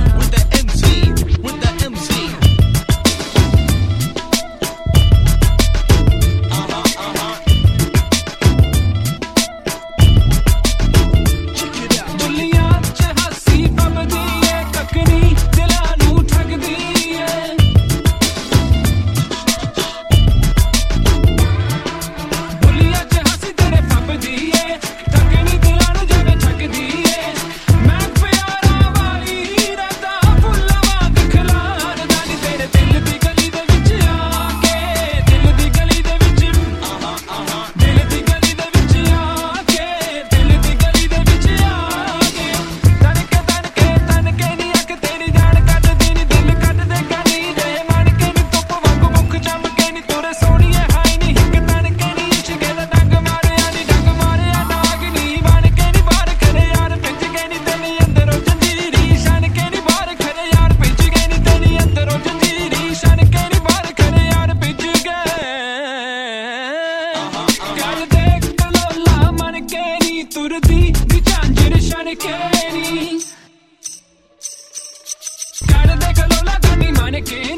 with the MC, with the MC. Check it out. ਦੁਨੀਆ 'ਚ ਹਾਸੀ ਫੱਬਦੀ ਏ ਕੱਕਣੀ ਦਿਲਾਂ ਨੂੰ ਠੱਗਦੀ ਏ ਦੁਨੀਆ 'ਚ ਹਾਸੀ ਤੇਰੇ ਫੱਬਦੀ ਏ ਕੱਕਣੀ ਦਿਲਾਂ ਨੂੰ ਜਿਵੇਂ ਠੱਗਦੀ ਏ ਮੈਂ ਪਿਆਰਾਂ ਵਾਲੀ ਰਾਤਾਂ ਫੁੱਲਾਂ ਵਾਂਗ ਖਿਲਾਰਦਾ ਨੀ ਤੇਰੇ ਦਿਲ ਦੀ ਗਲੀ ਦੇ ਵਿੱਚ ਆ ਕੇ ਦਿਲ ਦੀ ਗਲੀ ਦੇ ਵਿੱਚ ਦਿਲ ਦੀ ਗਲੀ ਦੇ ਵਿੱਚ ਆ ਕੇ ਦਿਲ ਦੀ ਗਲੀ ਦੇ ਵਿੱਚ ਆ ਕੇ ਤਨ ਕੇ ਨੀ ਅੱਖ ਤੇਰੀ ਜਾਨ ਕੱਢਦੀ ਨੀ ਦਿਲ ਕੱਢਦੇ ਕਾਨੀ ਦੇ ਮਨ ਕੇ ਨੀ ਧੁੱਪ ਵਾਂਗੂ ਮੁੱਖ ਚਮਕੇ ਨੀ ਤੁਰੇ ਸੋਹਣੀਏ ਹਾਈ ਨੀ ਹਿੱਕ ਤਨ ਕੇ ਨੀ ਇਸ਼ਕੇ ਦਾ ਡੰਗ ਮਾਰਿਆ ਨਾਗ ਨੀ ਬਣ ਕੇ ਨੀ ਬਾਹਰ ਖੜੇ ਯਾਰ ਭਿੱਜ ਗਏ ਨੀ ਤੇਰੇ ਅੰਦਰੋਂ ਜੰਜੀਰੀ ਛਣ ਕੇ ਨੀ ਬਾਹਰ ਖੜੇ ਯਾਰ ਭਿੱਜ ਗਏ ਨੀ ਤੇਰੇ ਅੰਦਰੋਂ ਜੰਜੀਰੀ ਛਣ ਕੇ ਨੀ ਬਾਹਰ ਖੜੇ ਯਾਰ ਭਿੱਜ ਗਏ ਕਰ ਦੇ ਕਲੋਲਾ ਮਨ ਕੇ ਨੀ ਤੁਰਦੀ ਨੀ ਝਾਂਜਰ ਛਣ ਕੇ ਨੀ ਕਰ ਦੇ ਕਲੋਲਾ ਗਾਨੀ ਮਨ ਕੇ